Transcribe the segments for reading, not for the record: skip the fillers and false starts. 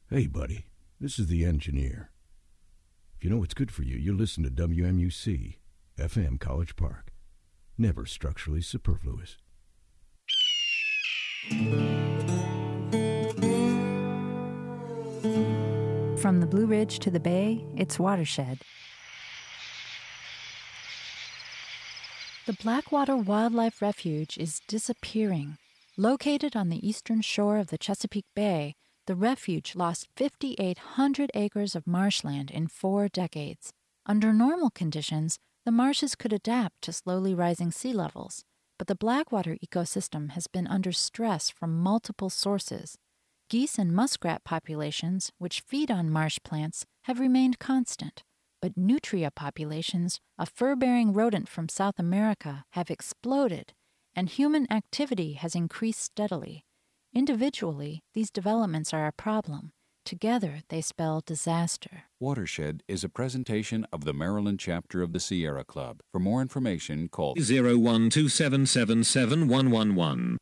Hey, buddy, this is the engineer. If you know what's good for you, you listen to WMUC, FM College Park. Never structurally superfluous. From the Blue Ridge to the Bay, it's Watershed. The Blackwater Wildlife Refuge is disappearing. Located on the eastern shore of the Chesapeake Bay, the refuge lost 5,800 acres of marshland in 4 decades. Under normal conditions, the marshes could adapt to slowly rising sea levels, but the Blackwater ecosystem has been under stress from multiple sources. Geese and muskrat populations, which feed on marsh plants, have remained constant, but nutria populations, a fur-bearing rodent from South America, have exploded, and human activity has increased steadily. Individually, these developments are a problem. Together, they spell disaster. Watershed is a presentation of the Maryland chapter of the Sierra Club. For more information, call 012777111.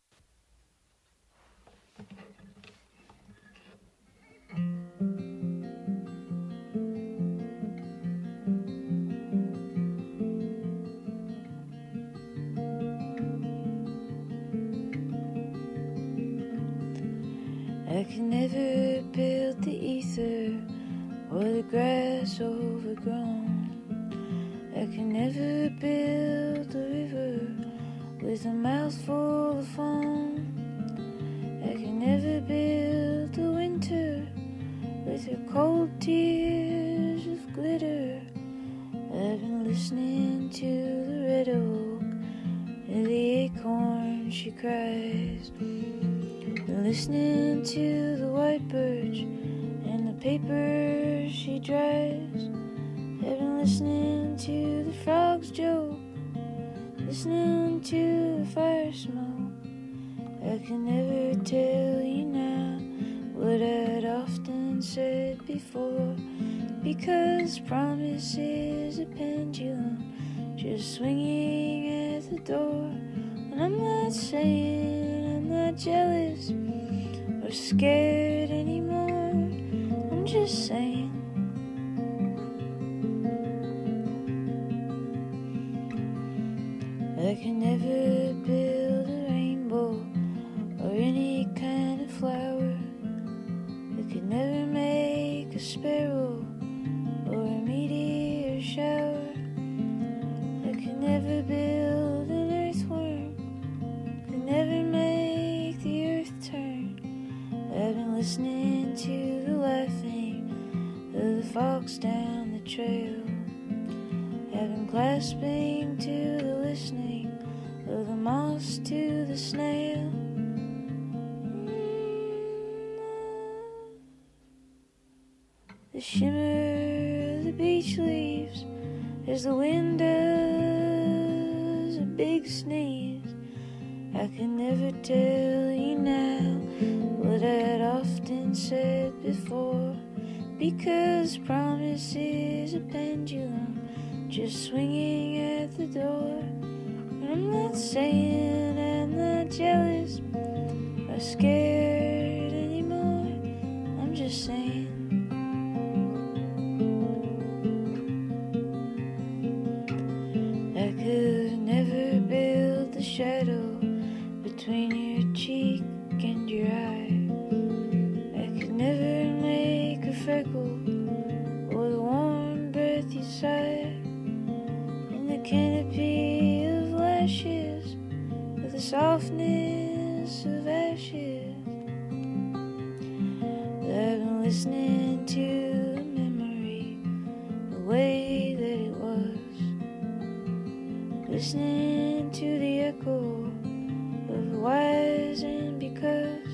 I can never build the ether or the grass overgrown. I can never build the river with a mouthful of foam. I can never build the winter with her cold tears of glitter. I've been listening to the red oak and the acorn she cries. Listening to the white birch and the paper she dries. I've been listening to the frogs joke, listening to the fire smoke. I can never tell you now what I'd often said before, because promise is a pendulum just swinging at the door. And I'm not saying I'm not jealous or scared anymore. I'm just saying I can never build a rainbow or any kind of flower. I could never make a sparrow or a meteor shower. I could never build an earthworm, could never make the earth turn. I've been listening to the laughing of the fox down the trail. I've been clasping to the listening of the moss to the snail. The shimmer of the beach leaves as the wind does a big sneeze. I can never tell you now what I'd often said before, because promise is a pendulum just swinging at the door. And I'm not saying I'm not jealous or scared anymore. I'm just saying I could never build the shadow between your cheek and your eye. I could never make a freckle or the warm breath you sigh. In the canopy of lashes, with the softness of ashes, I've been listening to a memory the way that it was, listening to the echo of whys and because,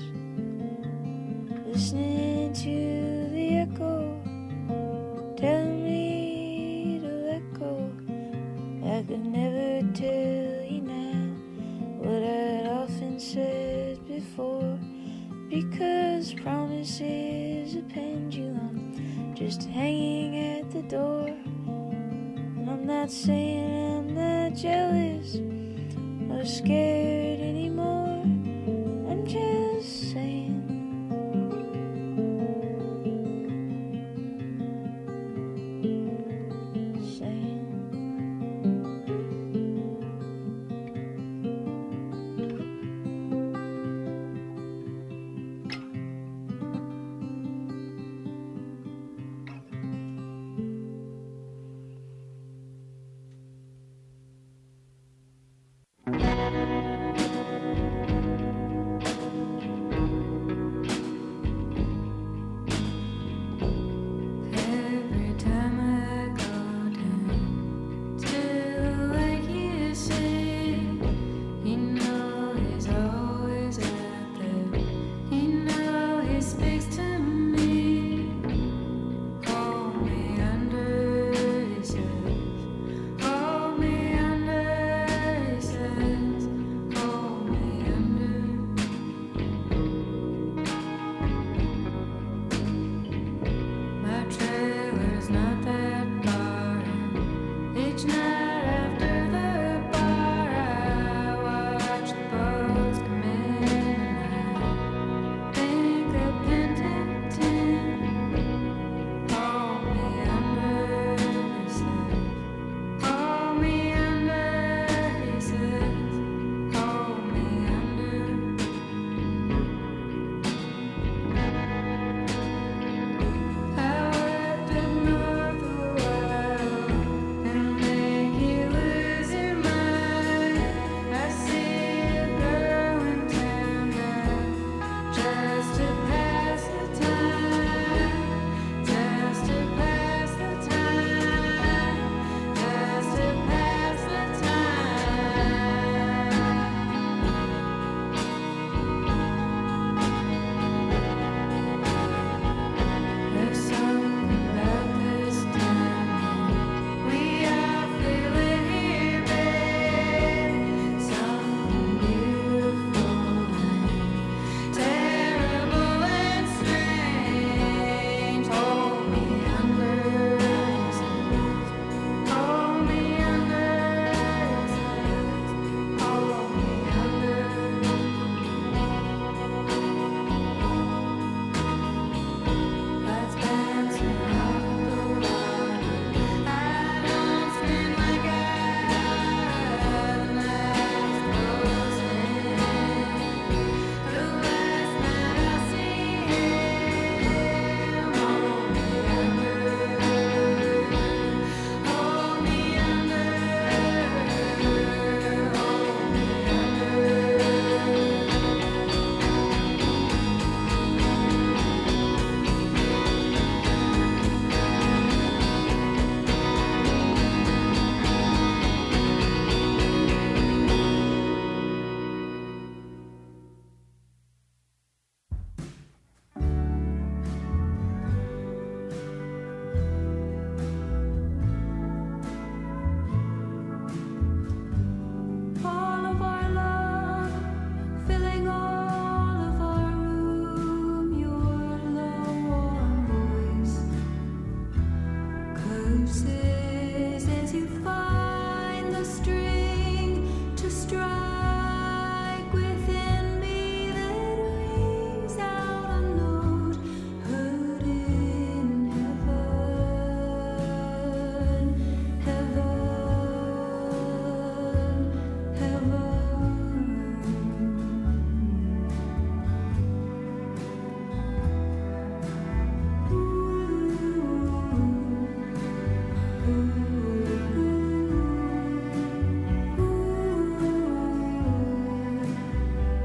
listening to the echo telling me to let go. I could never tell you now what I'd often said before, because promise is a pendulum just hanging at the door. And I'm not saying I'm not jealous or scared anymore. I'm just saying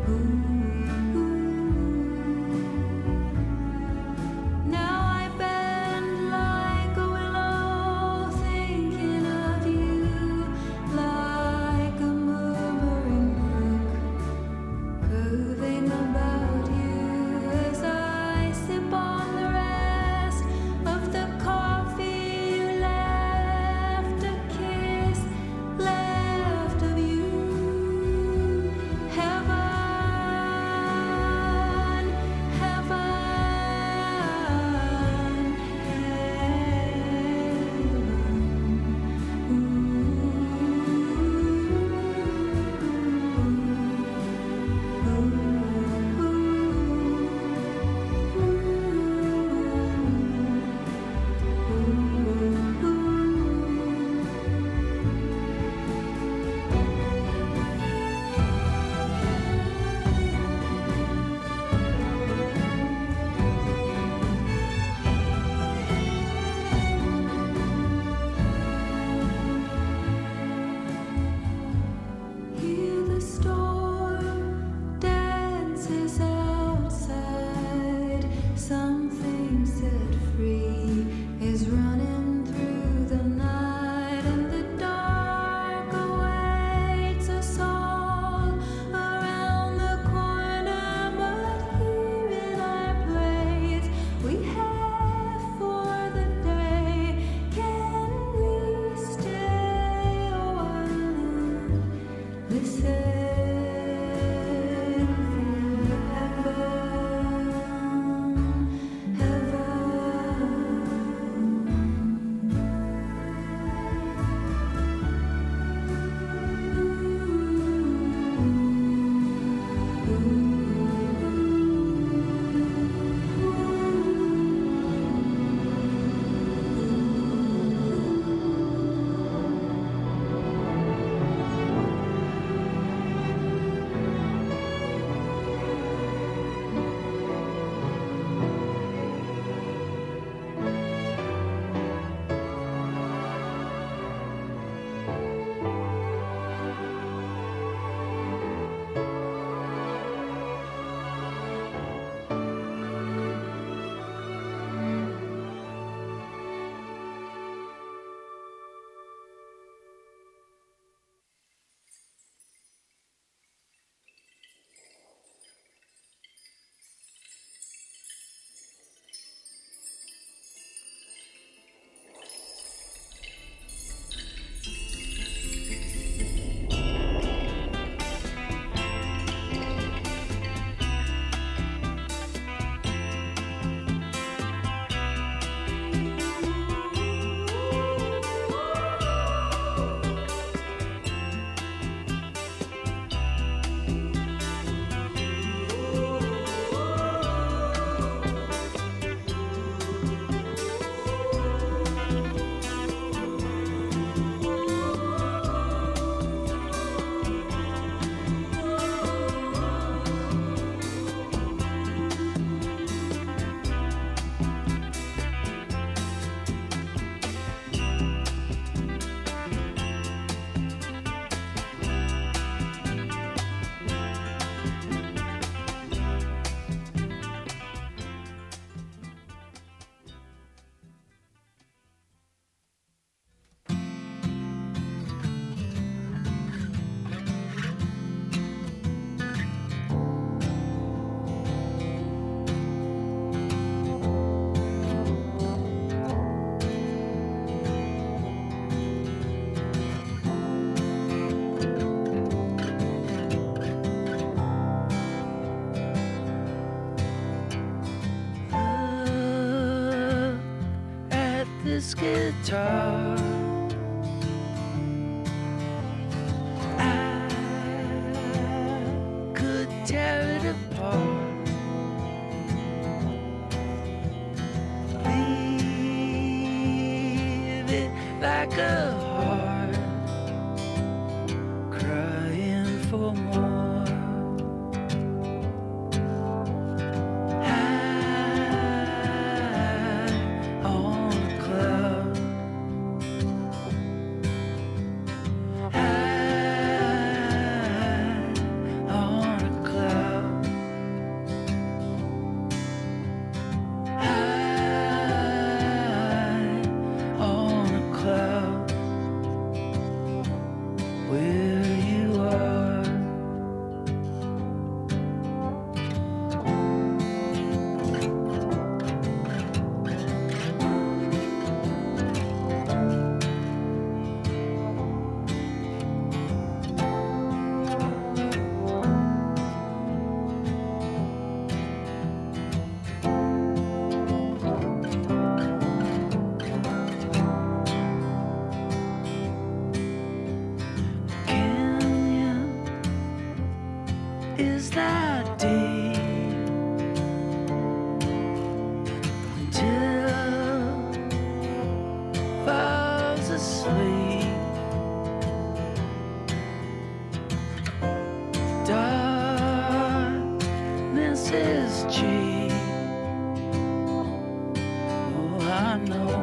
this guitar. I could tear it apart, leave it like a heart crying for more. Cloud. is that day till falls asleep. Darkness is cheap. Oh, I know.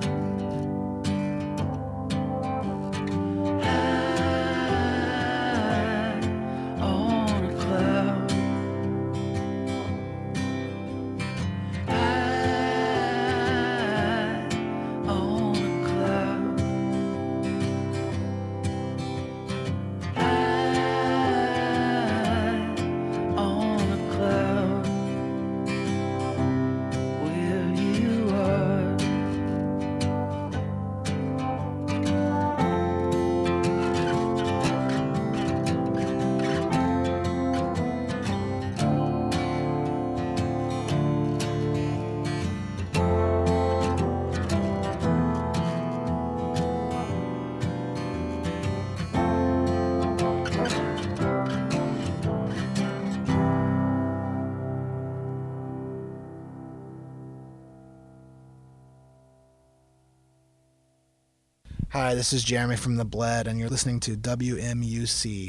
Hi, this is Jeremy from The Bled, and you're listening to WMUC.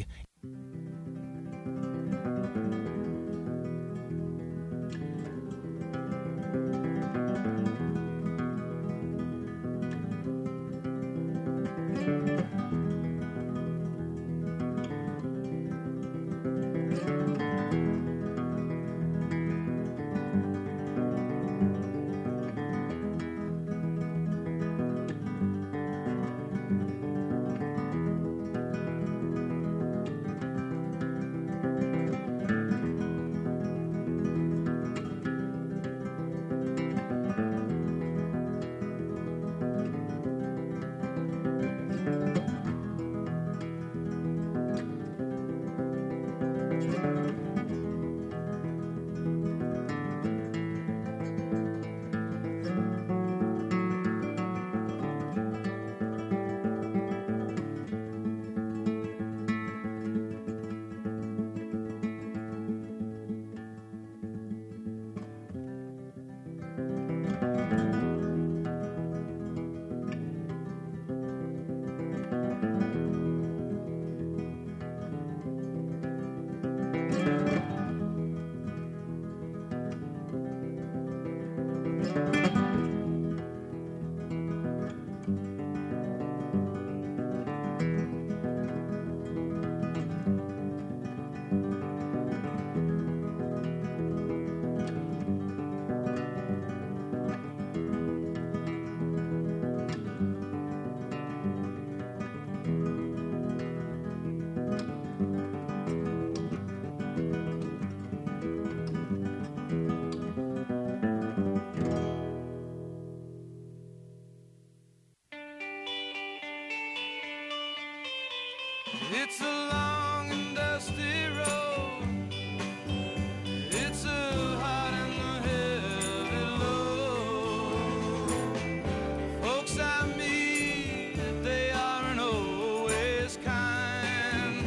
It's a long and dusty road. It's a hot and a heavy load. Folks I meet, they aren't always kind.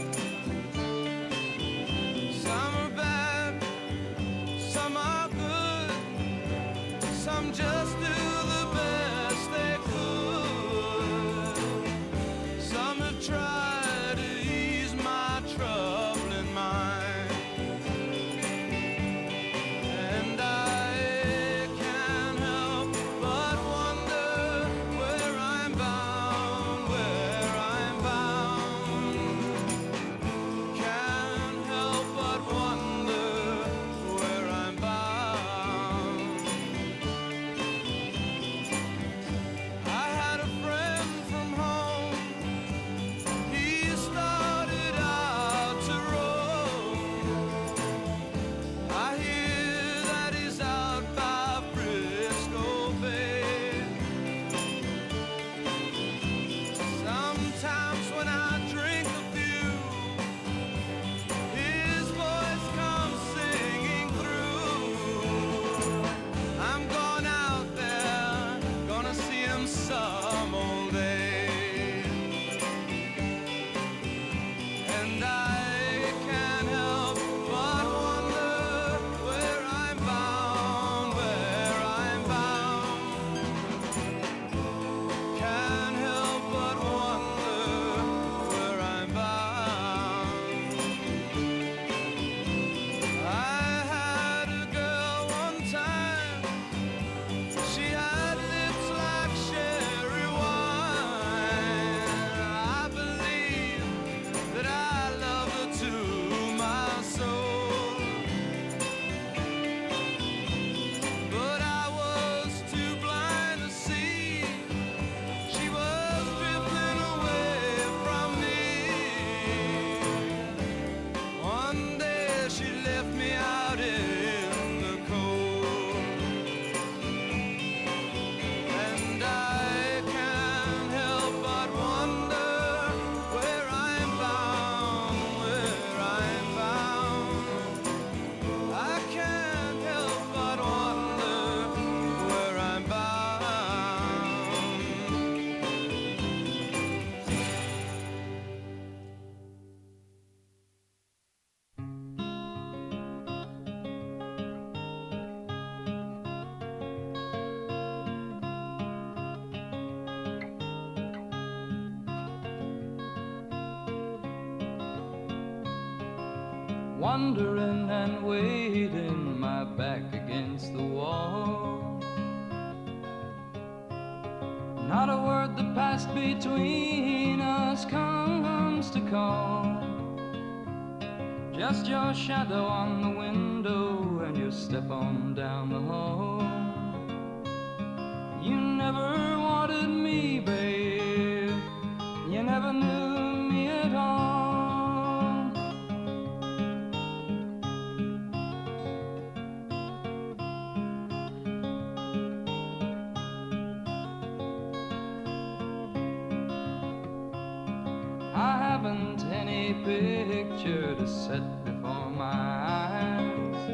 Some are bad, some are good. Some just do the best they could. Some have tried to wondering and waiting, my back against the wall. Not a word that passed between us comes to call. Just your shadow on the window and your step on down the hall. You never wanted me, babe. You never knew me at all. I haven't any picture to set before my eyes.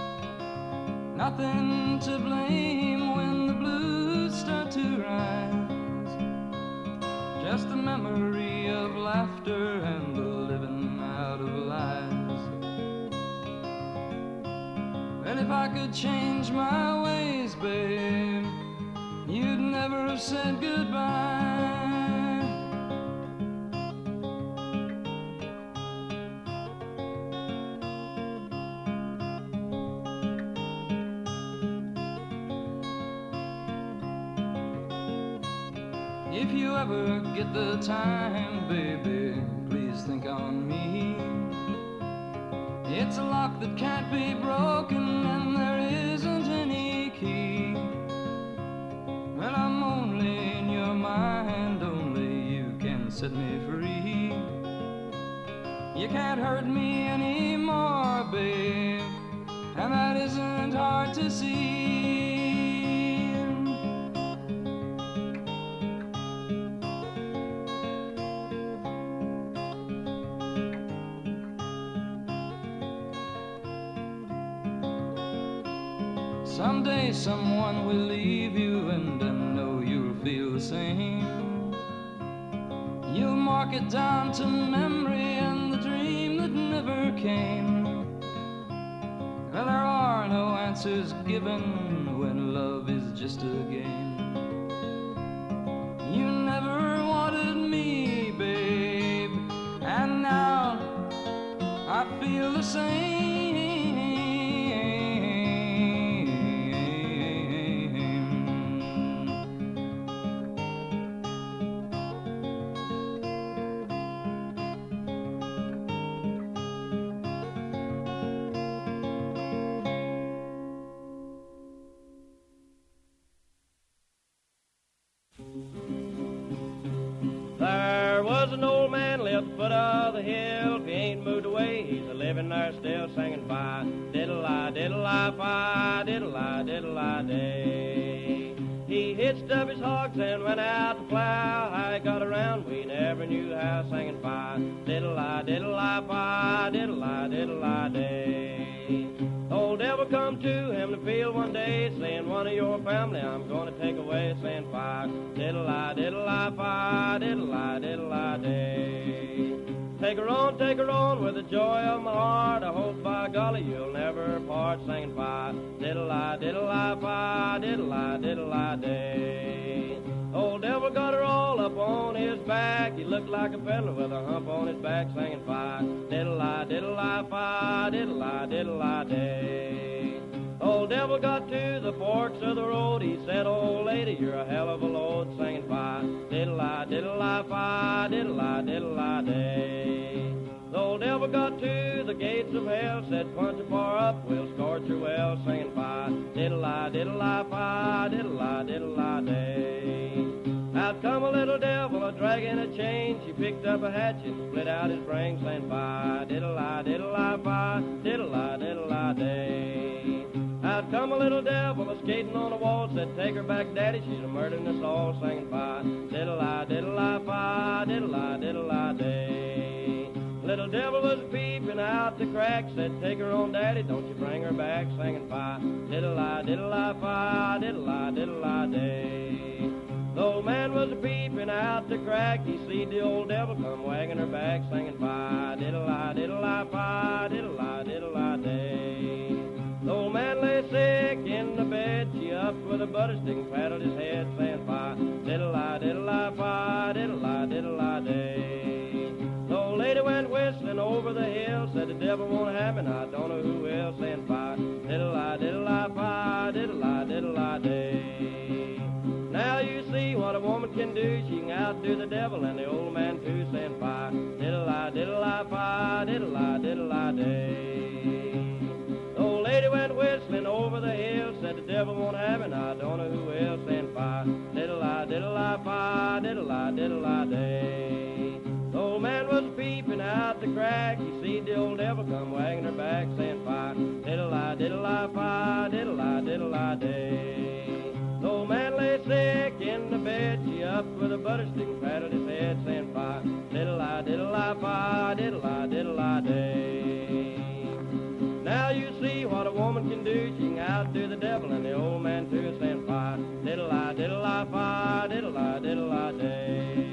Nothing to blame when the blues start to rise. Just the memory of laughter and the living out of lies. And if I could change my ways, babe, you'd never have said goodbye. If you ever get the time, baby, please think on me. It's a lock that can't be broken and there isn't any key. And I'm only in your mind, only you can set me free. You can't hurt me anymore, babe, and that isn't hard to see. Someday someone will leave you and I know you'll feel the same. You'll mark it down to memory and the dream that never came. And there are no answers given when love is just a game. You never wanted me, babe, and now I feel the same. There was an old man lived at the foot of the hill. If he ain't moved away, he's a living there still singing fi diddle-I, diddle-I, fi diddle-I, diddle-I day. He hitched up his hogs and went out to plow. How he got around, we never knew how, singing fi diddle-I, diddle-I, fi diddle-I, diddle-I day. Old devil come to him in the field one day, saying, one of your family I'm going to take away, saying fi diddle-I, diddle-I, fi diddle-I, diddle-I day. Take her on with the joy of my heart. I hope by golly you'll never part, singing fi diddle-I, diddle-I, fi diddle-I, diddle-I day. Old devil got her all up on his back. He looked like a peddler with a hump on his back, singing fi diddle-I, diddle-I, fi diddle-I, diddle-I day. Old devil got to the forks of the road. He said, old lady, you're a hell of a load, singing fi diddle-I, diddle-I, fi diddle-I, diddle-I day. The old devil got to the gates of hell, said, punch a bar up, we'll scorch her well, singing fi diddle-I, diddle-I, fi diddle-I, diddle-I day. Out come a little devil a-dragging a chain. She picked up a hatchet, split out his brain, saying fi diddle-I, diddle-I, fi diddle-I, diddle-I day. Out come a little devil a-skating on the wall, said, take her back, daddy, she's a-murdering us all, singing fi diddle-I, diddle-I, fi diddle-I, diddle-I day. Little devil was peeping out the crack, said, take her on, daddy, don't you bring her back, singing fi diddle-I, diddle-I, fi diddle-I, diddle-I day. The old man was a-peeping out the crack. He see the old devil come wagging her back, singing fi diddle-I, diddle-I, fi diddle-I, diddle-I day. The old man lay sick in the bed. She up with a butter stick and paddled his head, saying fi diddle-I, diddle-I, fi diddle-I, diddle-I day. The old lady went whistling over the hill, said the devil devil won't have me, and I don't know who else and fi. Diddle-I, diddle-I, fi, diddle-I, diddle-I, day. Now you see what a woman can do. She can outdo the devil and the old man too, saying fi. Diddle-I, diddle-I, fi, diddle-I, diddle-I, day. The old lady went whistling over the hill, said the devil won't have me, and I don't know who else and fi. Diddle-I, diddle-I, fi, diddle-I, diddle-I, day. The old man was peeping out the crack. He see the old devil come wagging her back, saying fi. Diddle-I, diddle-I, fi, diddle-I, diddle-I, day. The old man lay sick in the bed. She up with a butter stick and patted his head, saying fi. Diddle-I, diddle-I, fi, diddle-I, diddle-I, day. Now you see what a woman can do. She can outdo the devil and the old man too, saying fi. Diddle-I, diddle-I, fi, diddle-I, diddle-I, day.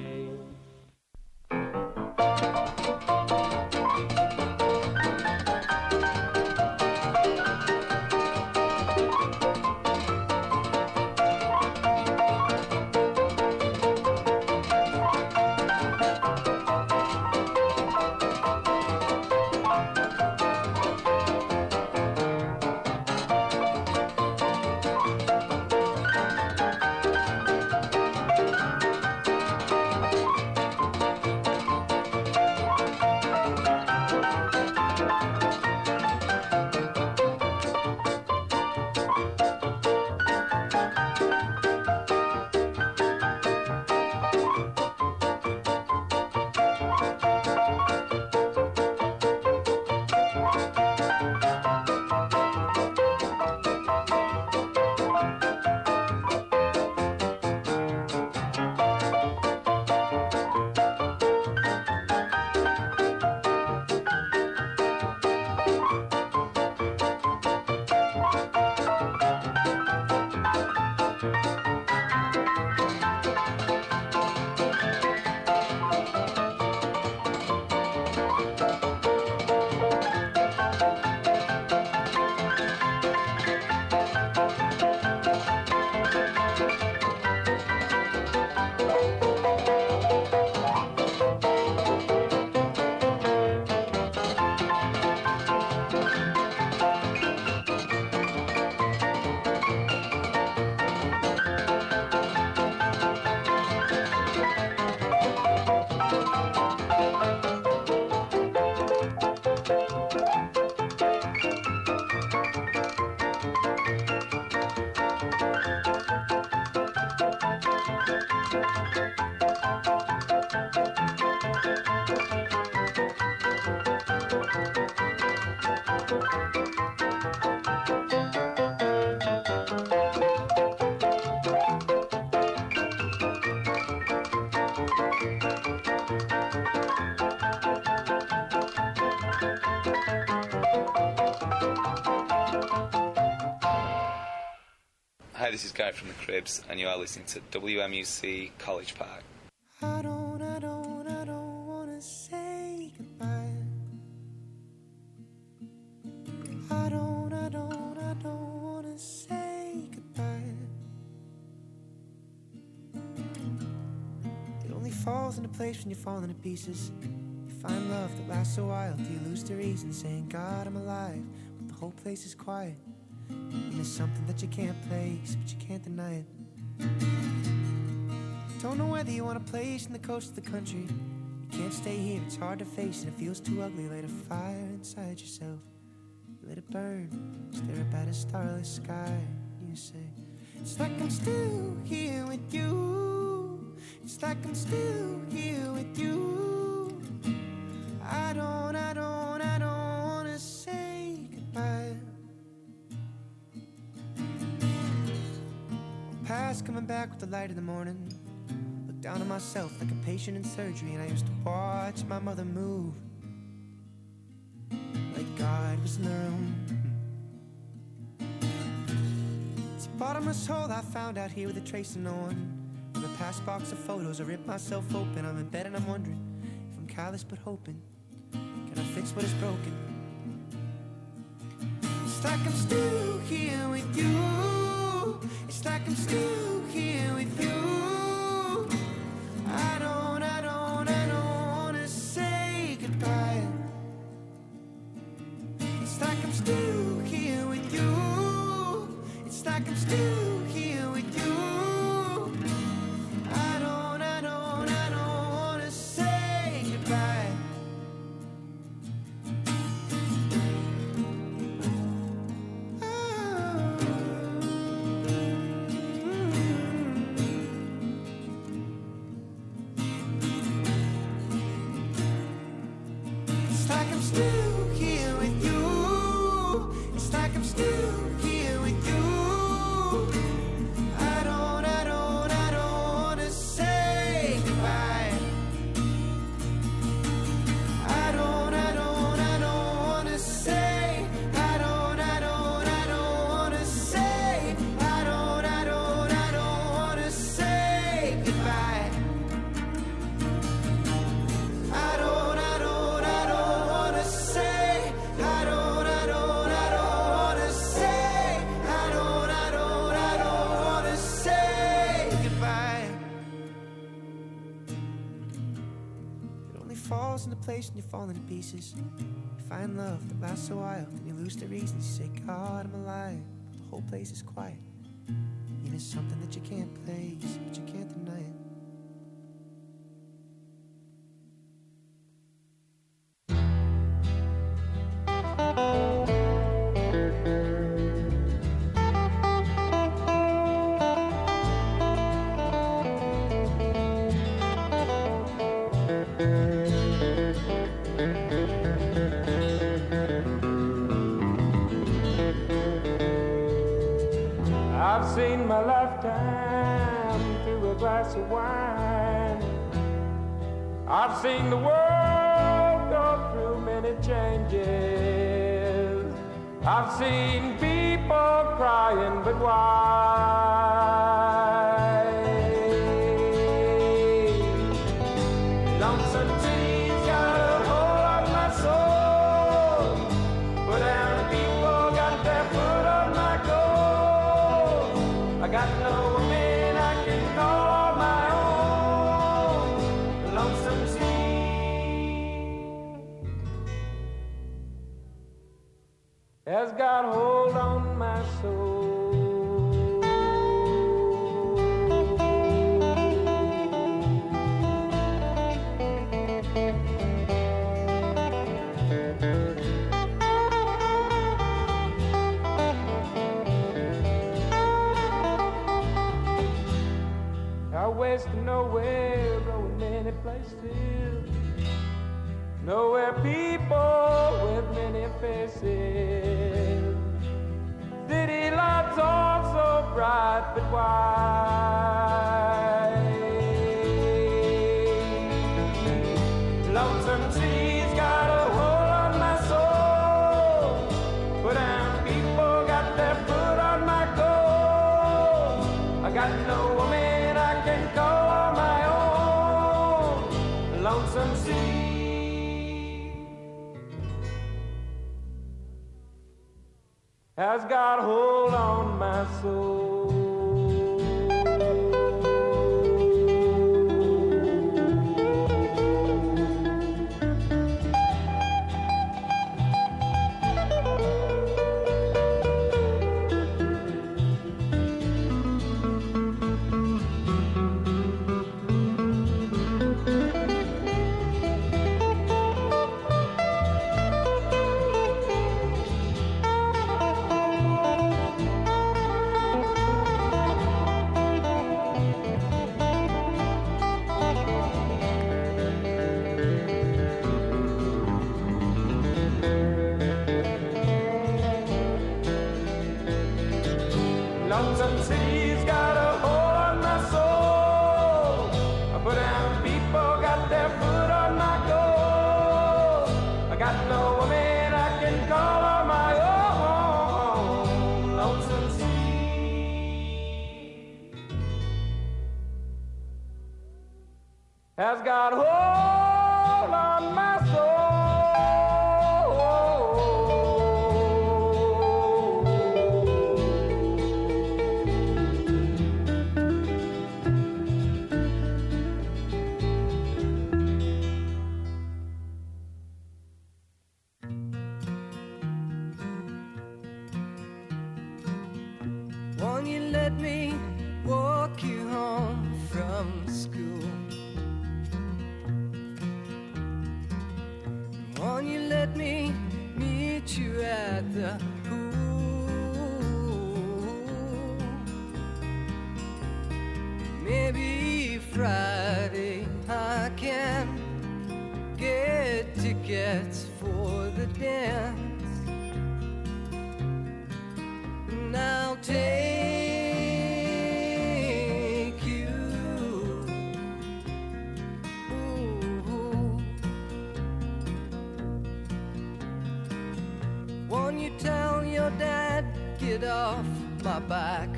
Hi, this is Guy from the Cribs, and you are listening to WMUC College Park. I don't wanna say goodbye. I don't wanna say goodbye. It only falls into place when you're falling to pieces. You find love that lasts a while till you lose the reason, saying, God, I'm alive, but the whole place is quiet. And there's something that you can't place, but you can't deny it. Don't know whether you want a place in the coast of the country. You can't stay here, it's hard to face, and it feels too ugly. Light a fire inside yourself, let it burn. Stare up at a starless sky. You say, it's like I'm still here with you. It's like I'm still here with you. I don't wanna say goodbye. Past coming back with the light of the morning. Look down on myself like a patient in surgery, and I used to watch my mother move like God was in the room. It's a bottomless hole I found out here with a trace of no one. From a past box of photos I ripped myself open. I'm in bed and I'm wondering if I'm callous but hoping, can I fix what is broken? It's like I'm still here with you. It's like I'm still here with you. I don't wanna say goodbye. like I'm still here with you. I don't wanna say goodbye. It's like I'm still here with you. It's like I'm still here with you. I don't wanna say goodbye. I don't wanna say. I don't wanna say. I don't wanna say goodbye. I don't wanna say. I don't wanna say. I don't wanna say goodbye. It only falls into place when you fall into pieces. You find love that lasts a while, then you lose the reason. You say, God, I'm alive. But the whole place is quiet. You miss something that you can't place, but you can't deny it. I've seen my lifetime through a glass of wine. I've seen the world go through many changes. I've seen people crying, but why? Lonesome trees got a hold on my soul, but down people got their foot on my goal. I got no woman I can call my own. Lonesome sea has got hold on my soul. Out west of nowhere, going many places. Nowhere people with many faces. City lights all so bright, but why? Lonesome trees got a hold on my soul, but down people got their foot on my goal. I got no woman I can call my own. Lonesome sea has got hold on my soul. Lonesome city's got a hold on my soul, but down people got their foot on my goal. I got no woman I can call on my own. Lonesome sea has got hold on my soul. Won't you let me walk you home from school? Won't you let me meet you at the pool? Maybe Friday I can get tickets for the dance. And I'll take you. Ooh. Won't you tell your dad, get off my back?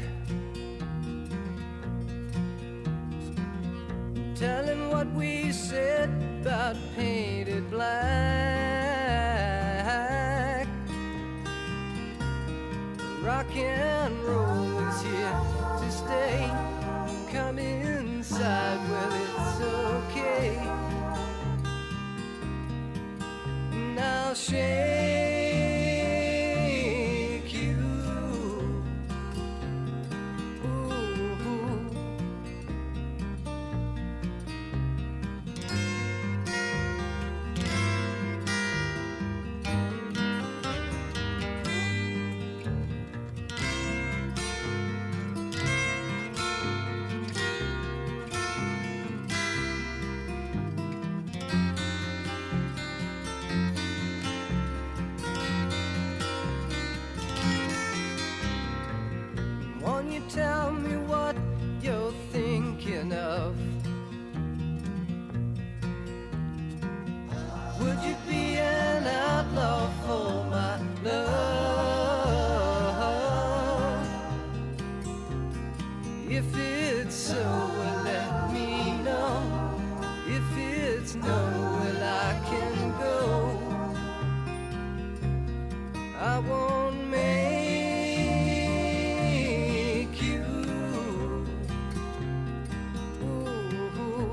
Tell him what we said about painted black. Rock and roll is here to stay. Come inside, well, it's okay. And I'll shake you. Ooh. Won't you tell me what you're thinking of? Would you be an outlaw for my love? If it's so, well, let me know. If it's no, well, I can go. I won't make you. Ooh.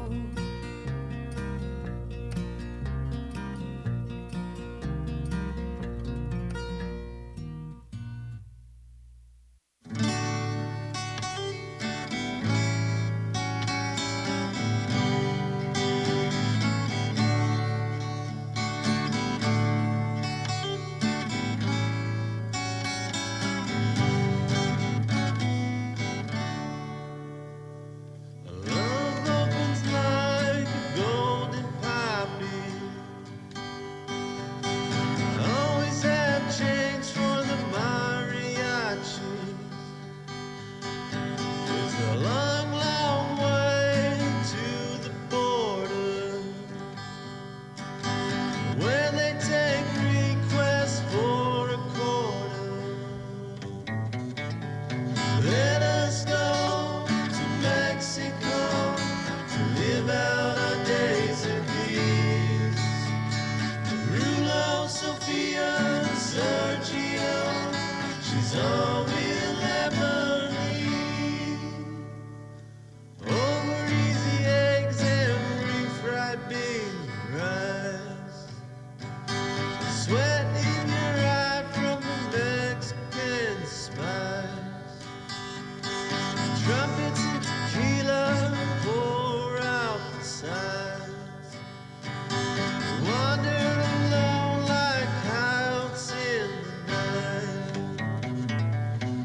Love opens like a golden poppy. Always have change for the mariachis. It's a long, long way to the border, where they take requests for a quarter. Let us go to Mexico to live out our days at peace. Rulo, Sophia, Sergio, she's all we'll ever need. Over easy eggs and refried bean rice. Sweat in your eye from the Mexican spice. Trumpets and tequila pour out the sides. Wander alone like coyotes in the night.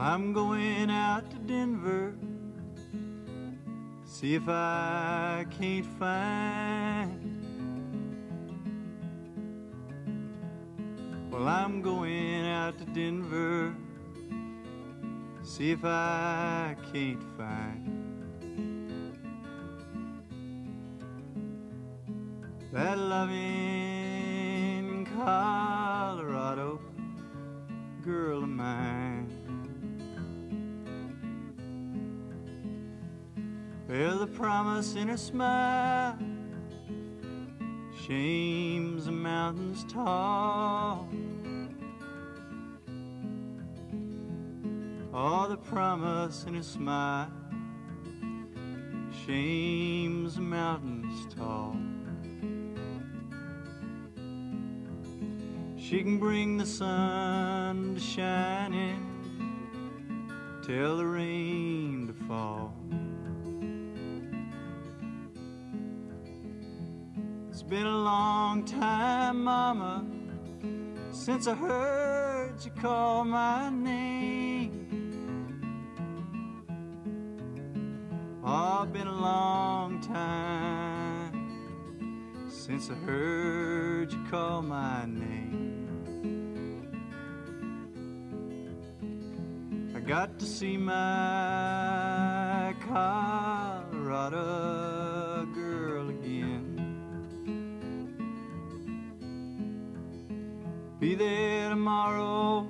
Well, I'm going out to Denver, see if I can't find. Well, I'm going out to Denver, see if I can't find that loving Colorado girl of mine. Well, the promise in her smile shames the mountains tall. Oh, the promise in her smile shames the mountains tall. She can bring the sun to shine in, tell the rain to fall. It's been a long time, Mama, since I heard you call my name. Oh, been a long time since I heard you call my name. I got to see my Colorado girl again. Be there tomorrow,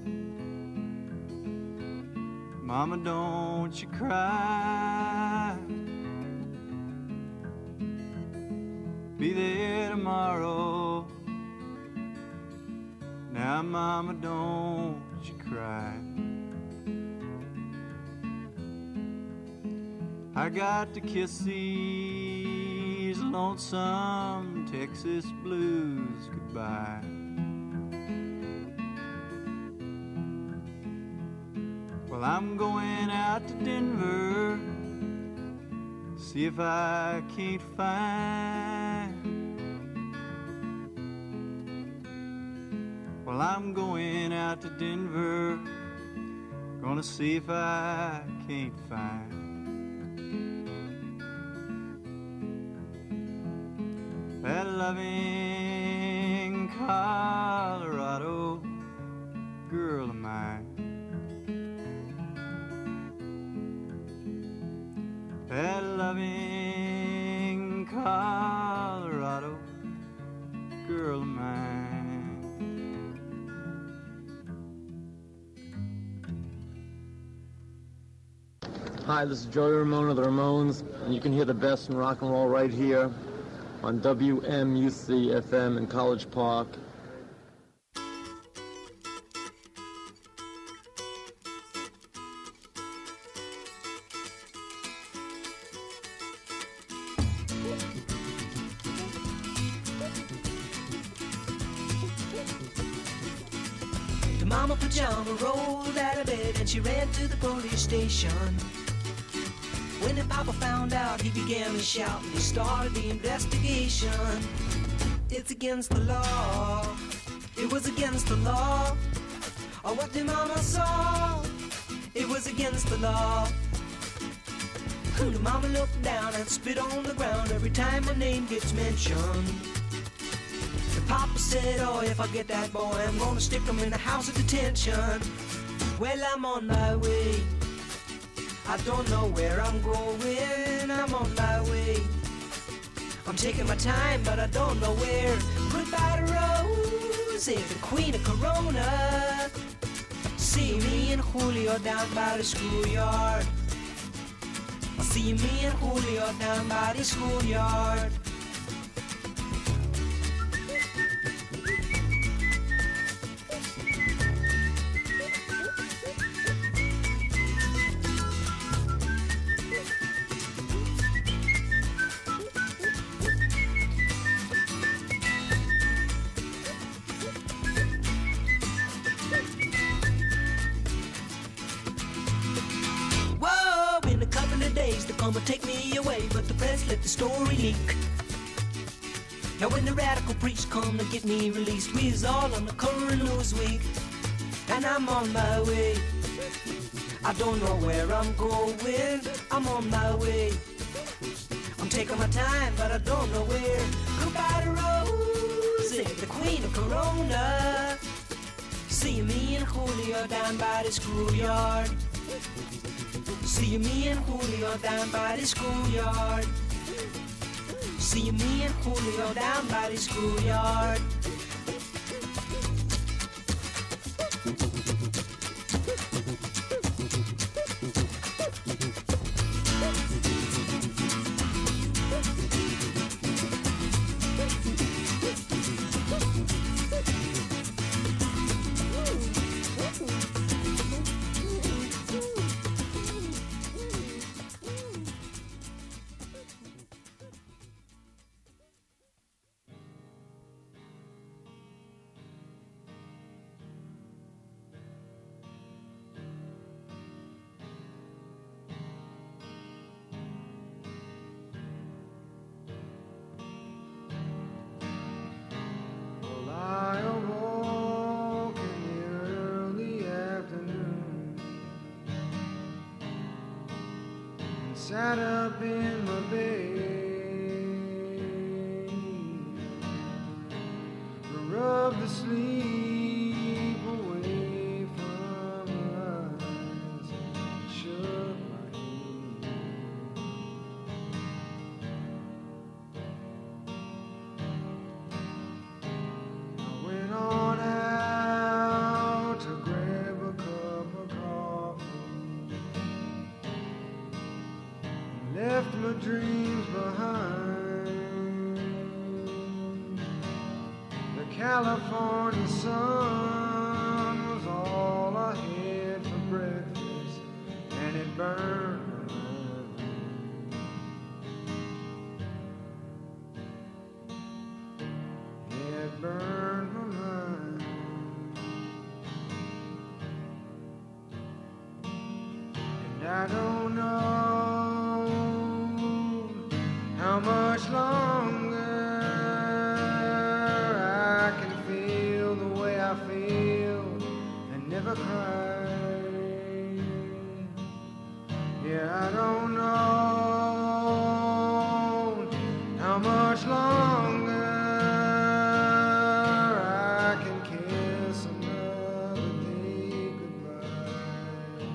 Mama, don't you cry. Be there tomorrow, now Mama, don't you cry. I got to kiss these lonesome Texas blues goodbye. Well, I'm going out to Denver, see if I can't find. Well, I'm going out to Denver, gonna see if I can't find that loving Colorado girl of mine. That loving Colorado girl of mine. Hi, this is Joey Ramone of the Ramones, and you can hear the best in rock and roll right here on WMUC FM in College Park. The mama pajama rolled out of bed and she ran to the police station. When the papa found out, he began to shout and he started the investigation. It's against the law. It was against the law. Or what the mama saw. It was against the law. The mama looked down and spit on the ground every time her name gets mentioned. The papa said, oh, if I get that boy, I'm gonna stick him in the house of detention. Well, I'm on my way. I don't know where I'm going, I'm on my way. I'm taking my time, but I don't know where. Goodbye to Rose, the queen of Corona. See me and Julio down by the schoolyard. See me and Julio down by the schoolyard. Take me away, but the press let the story leak. Now when the radical preach come to get me released, we is all on the current news week, and I'm on my way. I don't know where I'm going, I'm on my way. I'm taking my time, but I don't know where. Goodbye to Rosie, the queen of Corona. See me and Julio down by the schoolyard. See me and Julio down by the schoolyard. See me and Julio down by the schoolyard. Sat up in my bed, rubbed the sleep away from my eyes, shook my head. I went on out to grab a cup of coffee, left my dreams behind. The California sun was all I had for breakfast, and it burned my mind. It burned my mind. And I don't know how much longer I can feel the way I feel and never cry. Yeah, I don't know how much longer I can kiss another day goodbye.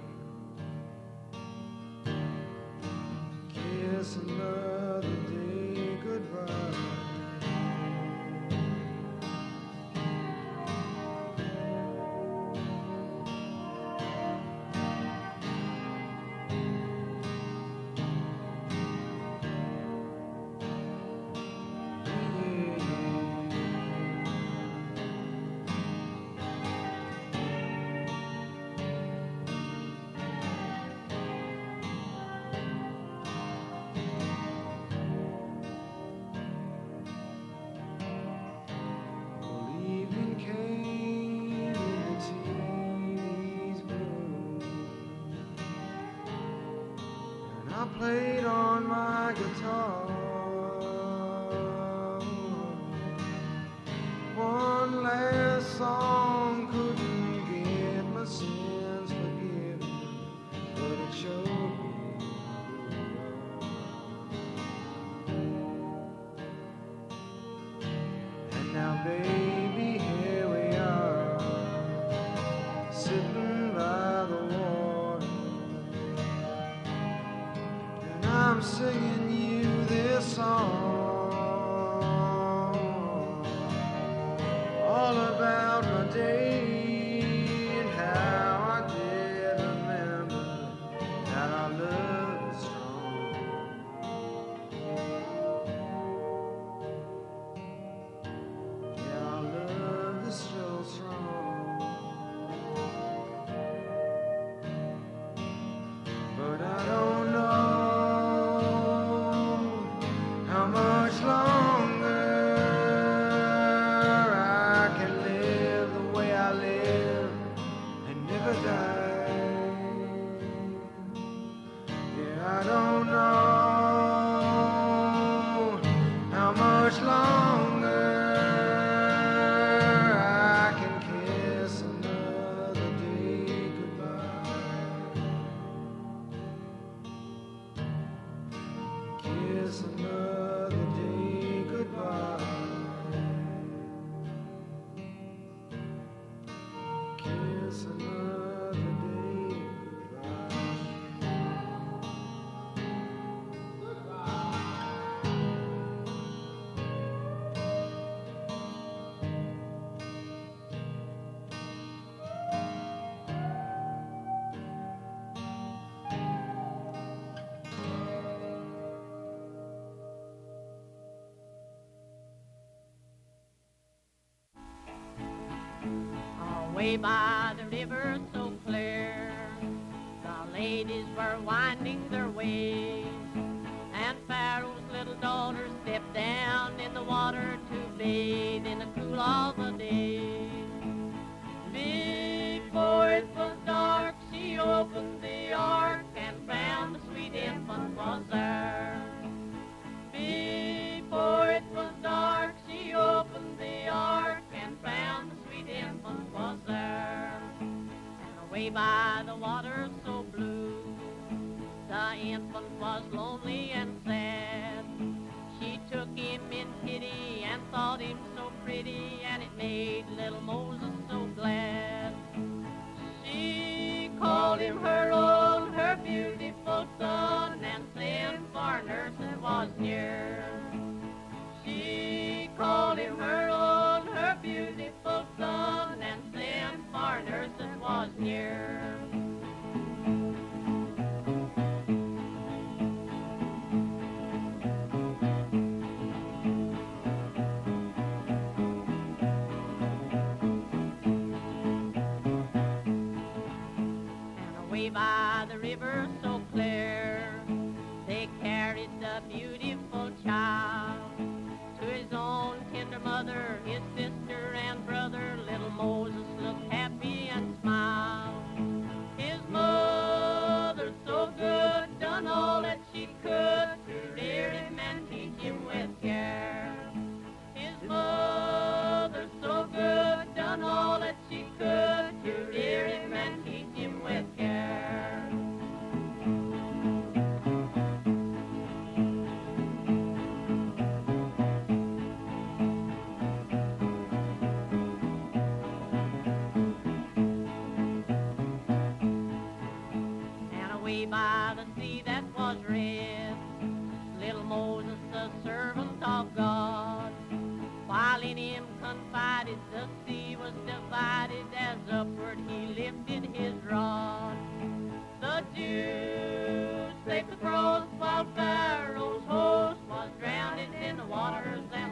Kiss another day goodbye. I played on my guitar. One last song couldn't get my sins forgiven, but it showed me. And now, baby, here we are, sitting by the water. I'm singing you this song, all about my day and how I did remember that our love is strong. Yeah, Way by the river so clear, the ladies were winding their ways, and Pharaoh's little daughter stepped down in the water to bathe in the cool of the day. Before it was dark, she opened the ark and found the sweet infant was there. Before it was dark, she opened the ark and found the sweet infant was there. And away by the water so blue, the infant was lonely and sad. She took him in pity and thought him so pretty, and it made little Moses so glad. She called him her own, her beautiful son, and sent for a nurse that was near. She called him her own, her beautiful son, and sent for a nurse that was near. By the river so clear, they carried the beautiful child to his own tender mother, his sister and brother. Little Moses looked happy and smiled. His mother so good, done all that she could to rear him and teach him with care. His mother so good, done all that she could to rear him and teach him with care. By the sea that was red, little Moses, the servant of God, while in him confided, the sea was divided as upward he lifted his rod. The Jews saved the cross while Pharaoh's host was drowned in the waters and